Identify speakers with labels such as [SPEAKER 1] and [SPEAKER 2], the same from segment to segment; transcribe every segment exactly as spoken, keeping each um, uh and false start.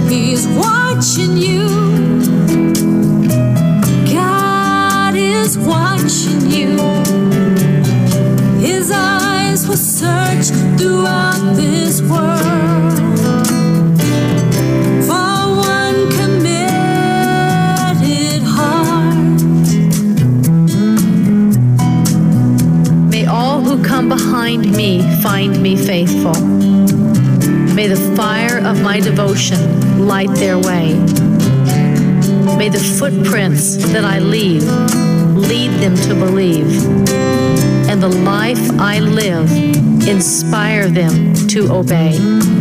[SPEAKER 1] He's watching you. God is watching you. His eyes will search throughout this world for one committed heart.
[SPEAKER 2] May all who come behind me find me faithful. May the fire of my devotion light their way. May the footprints that I leave lead them to believe, and the life I live inspire them to obey.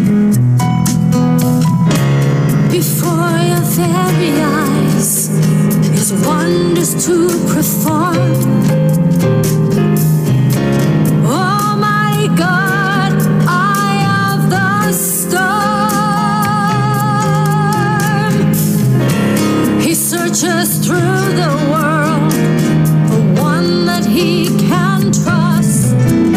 [SPEAKER 1] Before your very eyes, His wonders to perform. Almighty God, eye of the storm. He searches through the world for one that He can trust.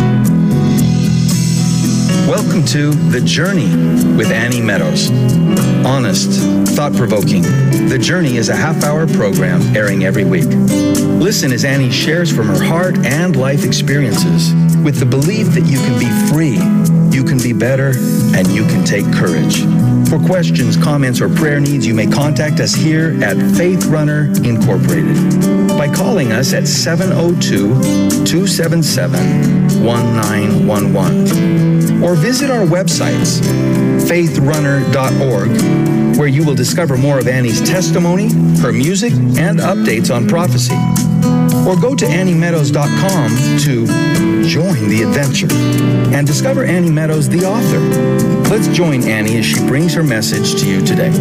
[SPEAKER 3] Welcome to The Journey with Annie Meadows. Honest, thought-provoking. The Journey is a half-hour program airing every week. Listen as Annie shares from her heart and life experiences with the belief that you can be free, you can be better, and you can take courage. For questions, comments, or prayer needs, you may contact us here at Faith Runner Incorporated by calling us at seven oh two, two seven seven, one nine one one or visit our websites, faith runner dot org, where you will discover more of Annie's testimony, her music, and updates on prophecy. Or go to annie meadows dot com to join the adventure and discover Annie Meadows, the author. Let's join Annie as she brings her message to you today.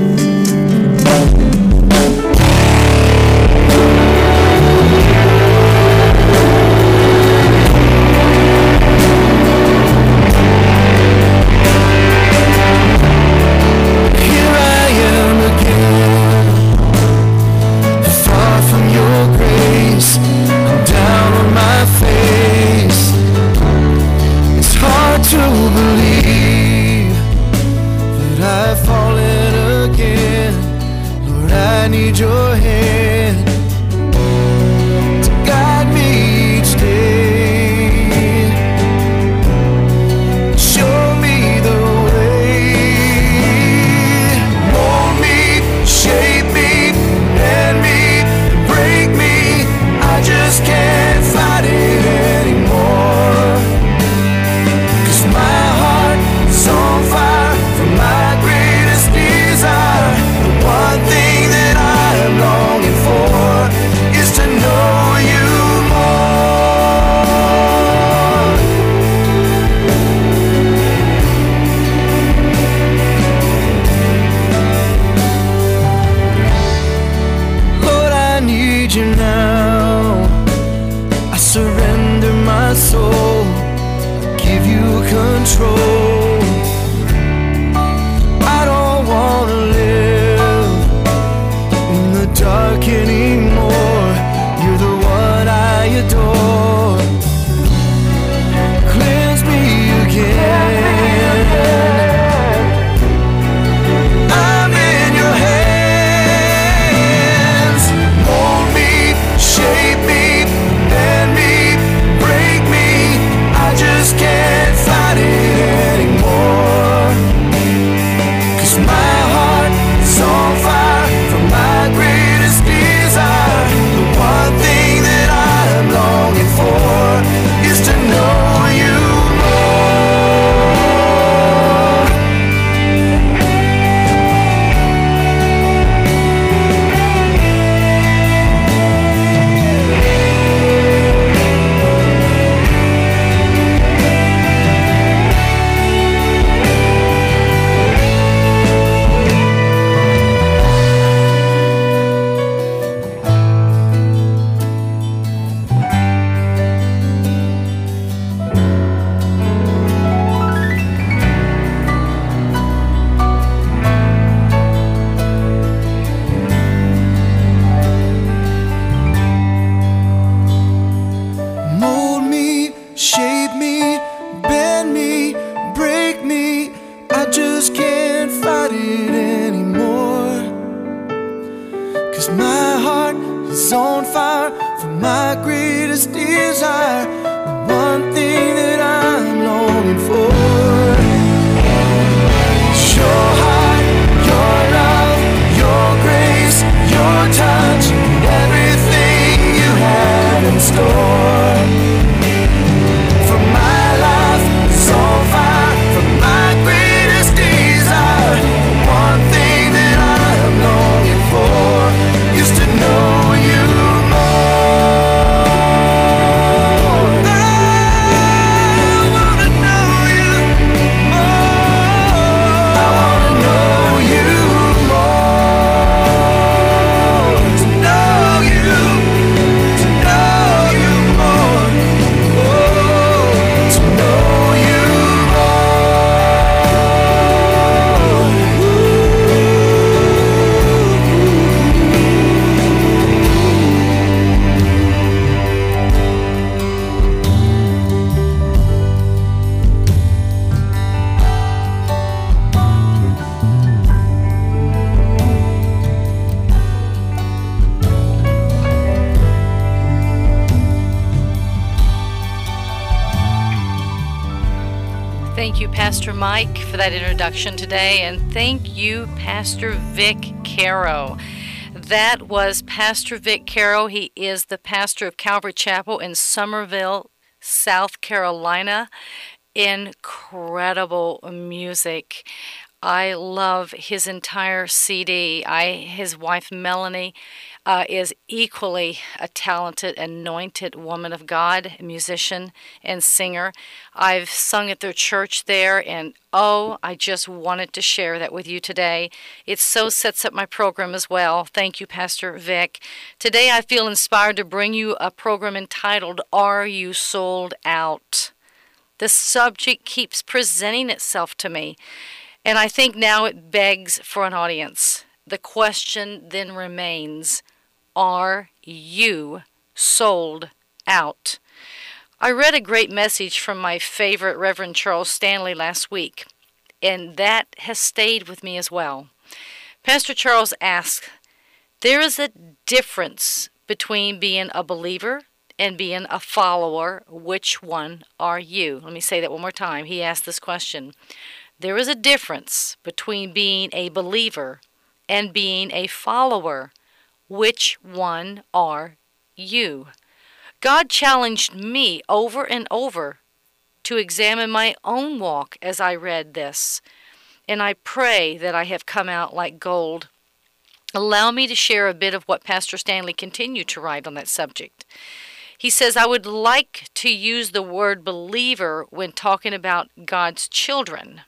[SPEAKER 4] One thing that I am longing for. 'cause my heart is on fire for my greatest desire, the one thing that I'm longing for. Your heart, your love, your grace, your touch, and everything you have in store. For my life is on fire, for my greatest desire, the one thing that I'm longing for is to know you more. I wanna know you more. I wanna know you more. To know you, to know you more. Oh, to know you
[SPEAKER 5] Thank you, Pastor Mike, for that introduction today, and thank you, Pastor Vic Caro. That was Pastor Vic Caro. He is the pastor of Calvary Chapel in Somerville, South Carolina. Incredible music. I love his entire C D. I, his wife Melanie uh, is equally a talented, anointed woman of God, a musician and singer. I've sung at their church there, and oh, I just wanted to share that with you today. It so sets up my program as well. Thank you, Pastor Vic. Today I feel inspired to bring you a program entitled, Are You Sold Out? The subject keeps presenting itself to me, and I think now it begs for an audience. The question then remains, are you sold out? I read a great message from my favorite Reverend Charles Stanley last week, and that has stayed with me as well. Pastor Charles asked, there is a difference between being a believer and being a follower. Which one are you? Let me say that one more time. He asked this question. There is a difference between being a believer and being a follower. Which one are you? God challenged me over and over to examine my own walk as I read this, and I pray that I have come out like gold. Allow me to share a bit of what Pastor Stanley continued to write on that subject. He says, I would like to use the word believer when talking about God's children.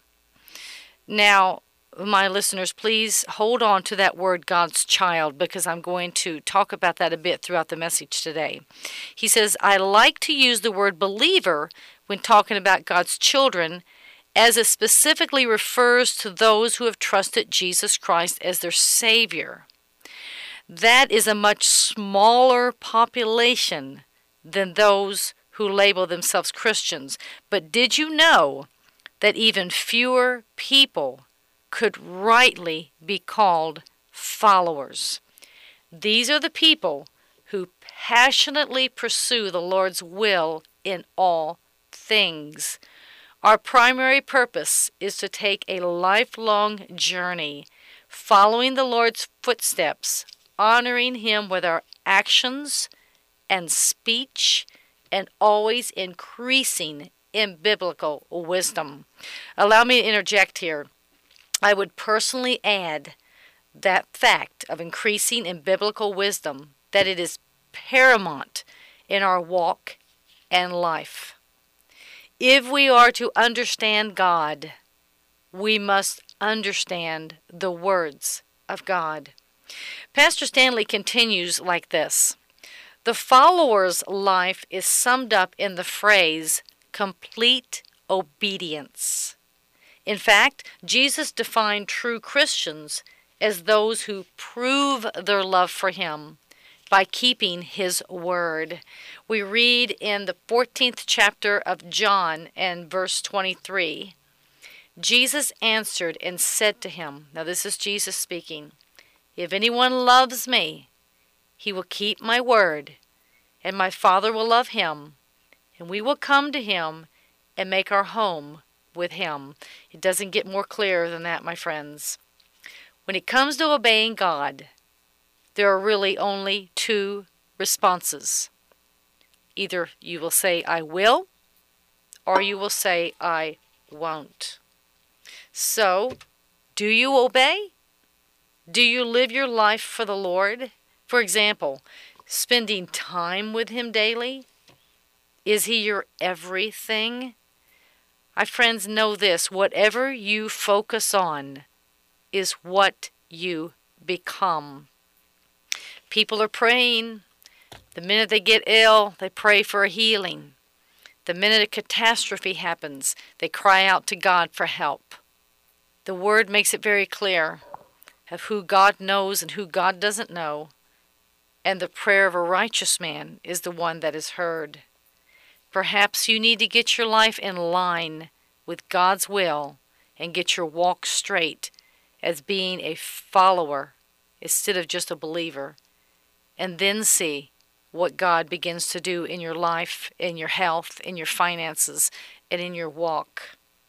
[SPEAKER 5] Now, my listeners, please hold on to that word God's child, because I'm going to talk about that a bit throughout the message today. He says, I like to use the word believer when talking about God's children, as it specifically refers to those who have trusted Jesus Christ as their Savior. That is a much smaller population than those who label themselves Christians. But did you know that even fewer people could rightly be called followers? These are the people who passionately pursue the Lord's will in all things. Our primary purpose is to take a lifelong journey, following the Lord's footsteps, honoring Him with our actions and speech, and always increasing in biblical wisdom. Allow me to interject here. I would personally add that fact of increasing in biblical wisdom, that it is paramount in our walk and life. If we are to understand God, we must understand the words of God. Pastor Stanley continues like this. The follower's life is summed up in the phrase, complete obedience. In fact, Jesus defined true Christians as those who prove their love for Him by keeping His word. We read in the fourteenth chapter of John and verse twenty-three, Jesus answered and said to him, now this is Jesus speaking, if anyone loves me, he will keep my word, and my Father will love him, and we will come to him and make our home with him. It doesn't get more clear than that, my friends. When it comes to obeying God, there are really only two responses. Either you will say, I will, or you will say, I won't. So, do you obey? Do you live your life for the Lord? For example, spending time with him daily? Is he your everything? My friends, know this: whatever you focus on is what you become. People are praying. The minute they get ill, they pray for a healing. The minute a catastrophe happens, they cry out to God for help. The Word makes it very clear of who God knows and who God doesn't know, and the prayer of a righteous man is the one that is heard. Perhaps you need to get your life in line with God's will and get your walk straight as being a follower instead of just a believer, and then see what God begins to do in your life, in your health, in your finances, and in your walk.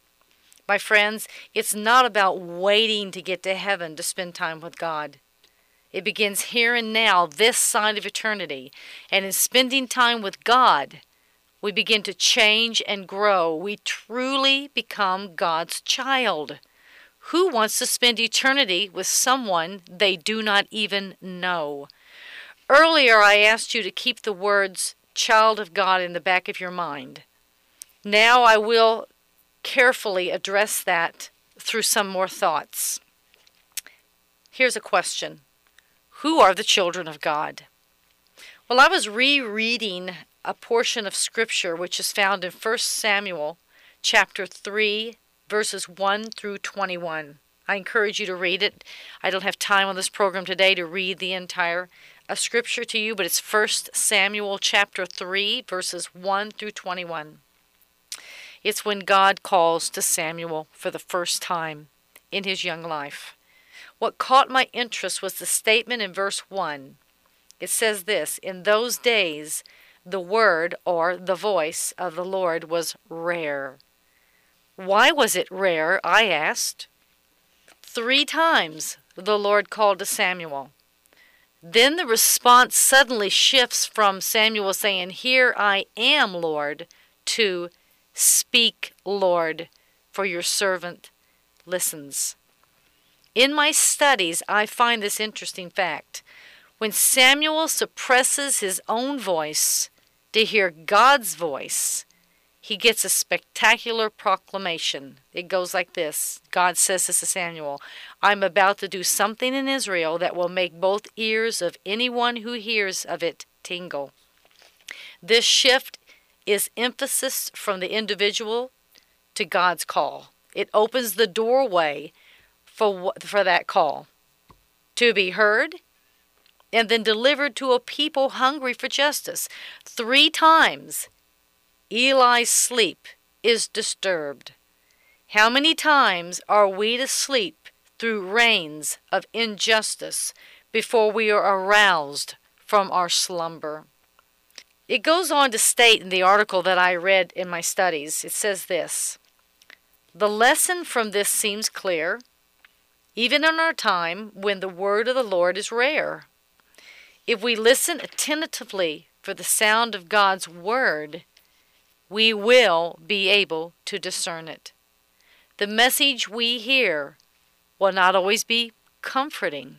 [SPEAKER 5] My friends, it's not about waiting to get to heaven to spend time with God. It begins here and now, this side of eternity. And in spending time with God, we begin to change and grow. We truly become God's child. Who wants to spend eternity with someone they do not even know? Earlier, I asked you to keep the words child of God in the back of your mind. Now I will carefully address that through some more thoughts. Here's a question. Who are the children of God? Well, I was rereading a portion of Scripture which is found in First Samuel chapter three, verses one through twenty-one. I encourage you to read it. I don't have time on this program today to read the entire uh, Scripture to you, but it's First Samuel chapter three, verses one through twenty-one. It's when God calls to Samuel for the first time in his young life. What caught my interest was the statement in verse one. It says this: in those days, the word, or the voice of the Lord, was rare. Why was it rare? I asked. Three times the Lord called to Samuel. Then the response suddenly shifts from Samuel saying, "Here I am, Lord," to "Speak, Lord, for your servant listens." In my studies, I find this interesting fact. When Samuel suppresses his own voice to hear God's voice, he gets a spectacular proclamation. It goes like this. God says this to Samuel: "I'm about to do something in Israel that will make both ears of anyone who hears of it tingle." This shift is emphasis from the individual to God's call. It opens the doorway for, for that call to be heard and then delivered to a people hungry for justice. Three times Eli's sleep is disturbed. How many times are we to sleep through reigns of injustice before we are aroused from our slumber? It goes on to state in the article that I read in my studies, it says this: the lesson from this seems clear, even in our time when the word of the Lord is rare. If we listen attentively for the sound of God's word, we will be able to discern it. The message we hear will not always be comforting.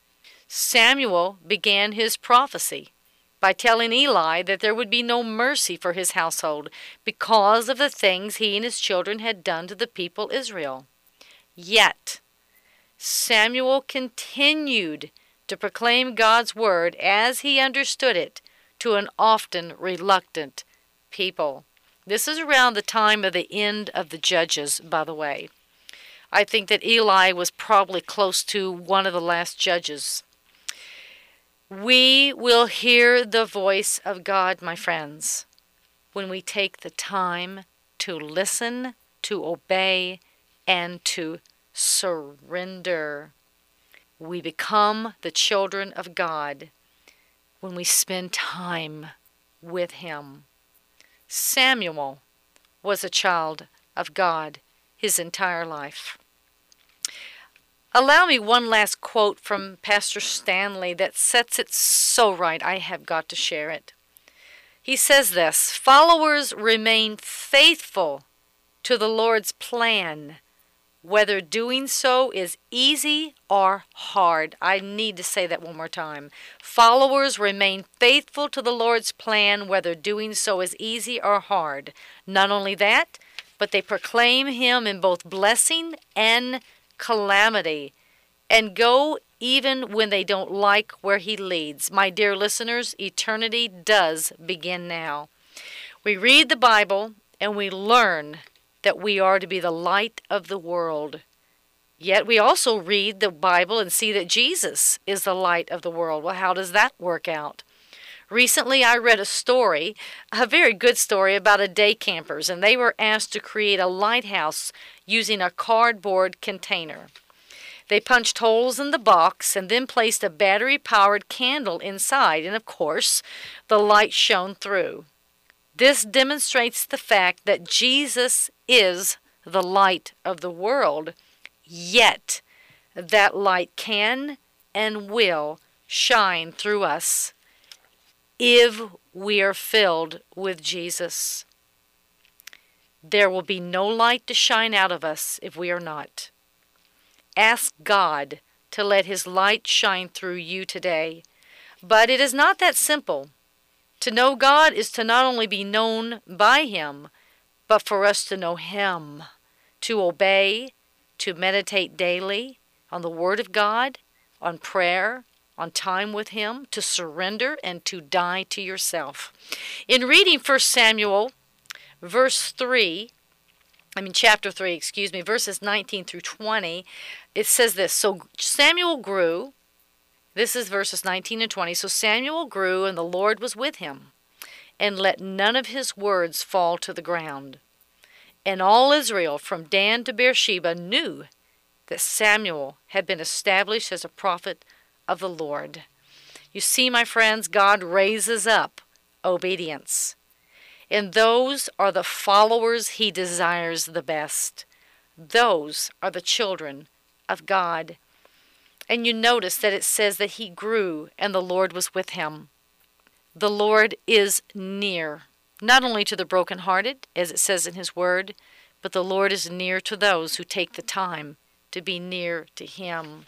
[SPEAKER 5] Samuel began his prophecy by telling Eli that there would be no mercy for his household because of the things he and his children had done to the people Israel. Yet, Samuel continued to proclaim God's word as he understood it to an often reluctant people. This is around the time of the end of the Judges, by the way. I think that Eli was probably close to one of the last judges. We will hear the voice of God, my friends, when we take the time to listen, to obey, and to surrender. We become the children of God when we spend time with Him. Samuel was a child of God his entire life. Allow me one last quote from Pastor Stanley that sets it so right. I have got to share it. He says this: followers remain faithful to the Lord's plan, whether doing so is easy or hard. I need to say that one more time. Followers remain faithful to the Lord's plan, whether doing so is easy or hard. Not only that, but they proclaim Him in both blessing and calamity, and go even when they don't like where He leads. My dear listeners, eternity does begin now. We read the Bible and we learn that we are to be the light of the world. Yet we also read the Bible and see that Jesus is the light of the world. Well, how does that work out? Recently, I read a story, a very good story, about a day campers, and they were asked to create a lighthouse using a cardboard container. They punched holes in the box and then placed a battery-powered candle inside, and of course, the light shone through. This demonstrates the fact that Jesus is the light of the world, yet that light can and will shine through us if we are filled with Jesus. There will be no light to shine out of us if we are not. Ask God to let His light shine through you today. But it is not that simple. To know God is to not only be known by Him, but for us to know Him, to obey, to meditate daily on the Word of God, on prayer, on time with Him, to surrender and to die to yourself. In reading First Samuel, verse three, I mean chapter three, excuse me, verses nineteen through twenty, it says this: So Samuel grew. This is verses nineteen and twenty. So Samuel grew, and the Lord was with him, and let none of his words fall to the ground. And all Israel, from Dan to Beersheba, knew that Samuel had been established as a prophet of the Lord. You see, my friends, God raises up obedience. And those are the followers He desires the best. Those are the children of God. And you notice that it says that he grew and the Lord was with him. The Lord is near, not only to the brokenhearted, as it says in His Word, but the Lord is near to those who take the time to be near to Him.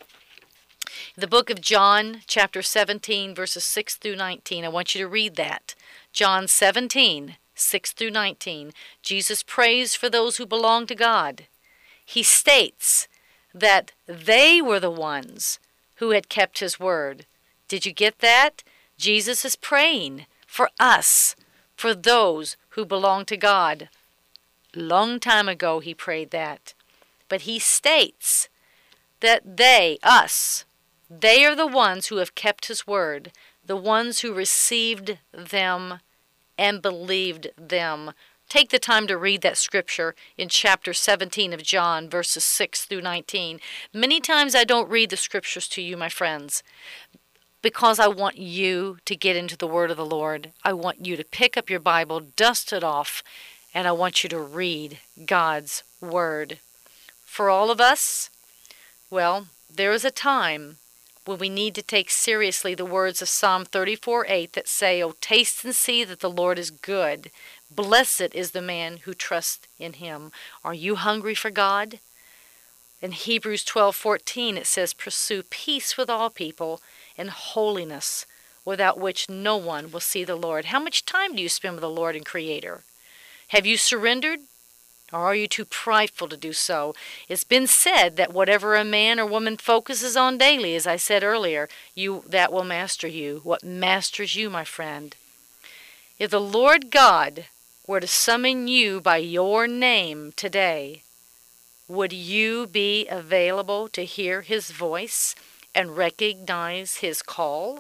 [SPEAKER 5] The book of John, chapter seventeen, verses six through nineteen, I want you to read that. John seventeen, six through nineteen. Jesus prays for those who belong to God. He states that they were the ones who had kept His word. Did you get that? Jesus is praying for us, for those who belong to God. Long time ago He prayed that. But He states that they, us, they are the ones who have kept His word, the ones who received them and believed them. Take the time to read that scripture in chapter seventeen of John, verses six through nineteen. Many times I don't read the scriptures to you, my friends, because I want you to get into the word of the Lord. I want you to pick up your Bible, dust it off, and I want you to read God's word. For all of us, well, there is a time when we need to take seriously the words of Psalm thirty-four eight that say, "O taste and see that the Lord is good. Blessed is the man who trusts in Him." Are you hungry for God? In Hebrews twelve fourteen it says, "Pursue peace with all people and holiness, without which no one will see the Lord." How much time do you spend with the Lord and Creator? Have you surrendered? Or are you too prideful to do so? It's been said that whatever a man or woman focuses on daily, as I said earlier, you that will master you. What masters you, my friend? If the Lord God were to summon you by your name today, would you be available to hear His voice and recognize His call?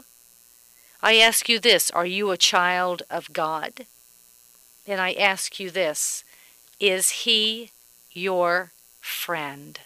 [SPEAKER 5] I ask you this: are you a child of God? And I ask you this: is He your friend?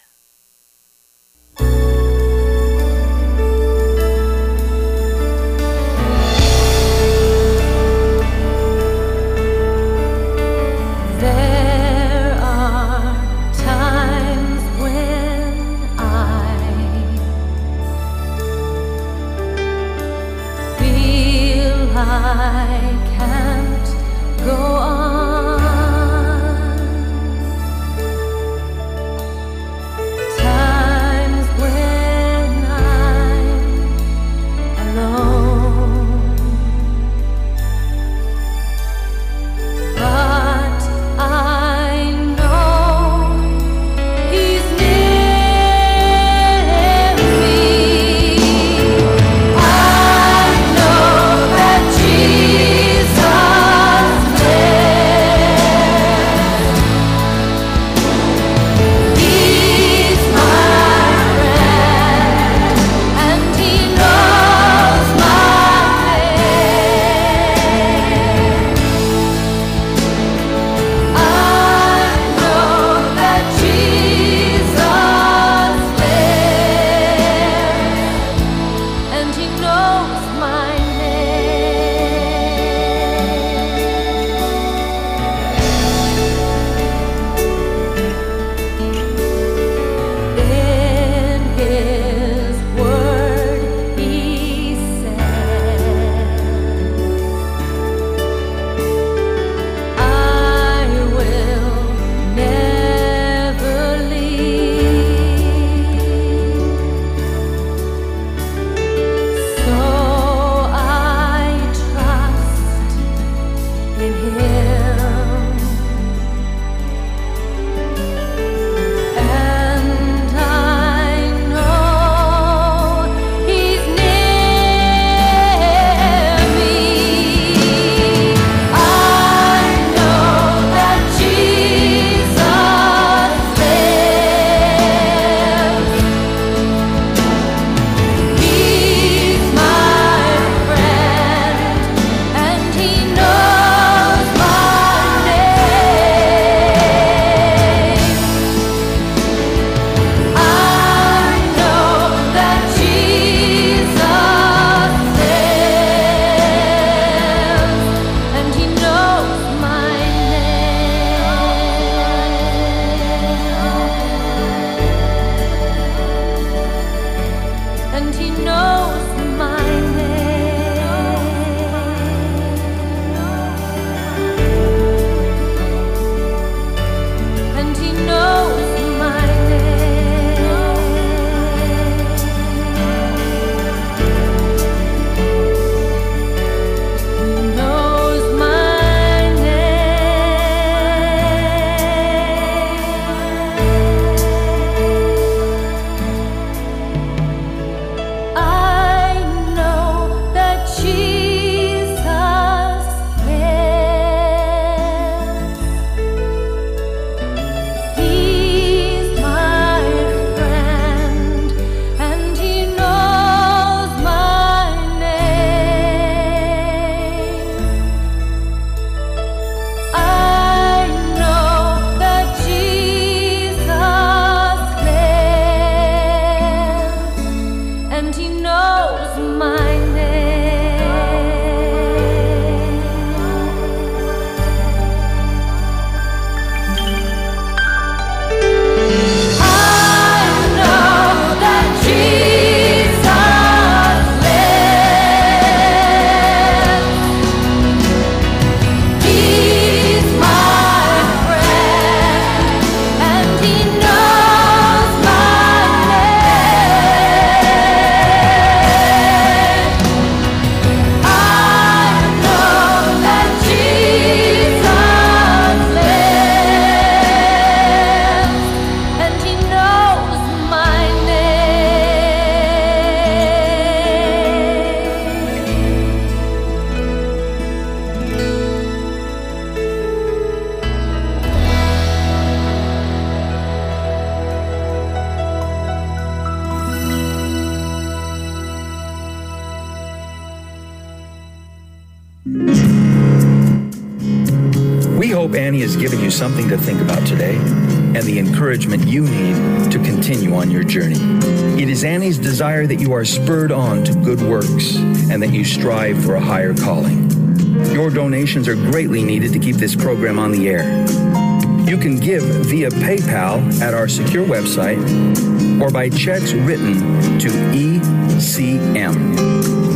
[SPEAKER 3] We hope Annie has given you something to think about today and the encouragement you need to continue on your journey. It is Annie's desire that you are spurred on to good works and that you strive for a higher calling. Your donations are greatly needed to keep this program on the air. You can give via PayPal at our secure website or by checks written to E C M.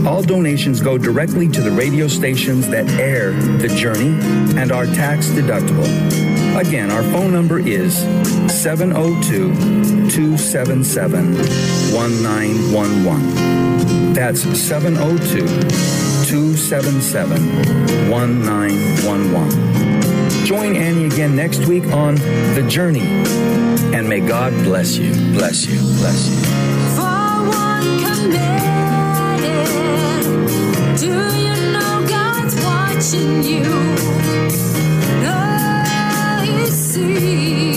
[SPEAKER 3] All donations go directly to the radio stations that air The Journey and are tax deductible. Again, our phone number is seven oh two, two seven seven, one nine one one. That's seven oh two, two seven seven, one nine one one. Join Annie again next week on The Journey. And may God bless you, bless you, bless you.
[SPEAKER 1] For one committed, do you know God's watching you? Oh, you see.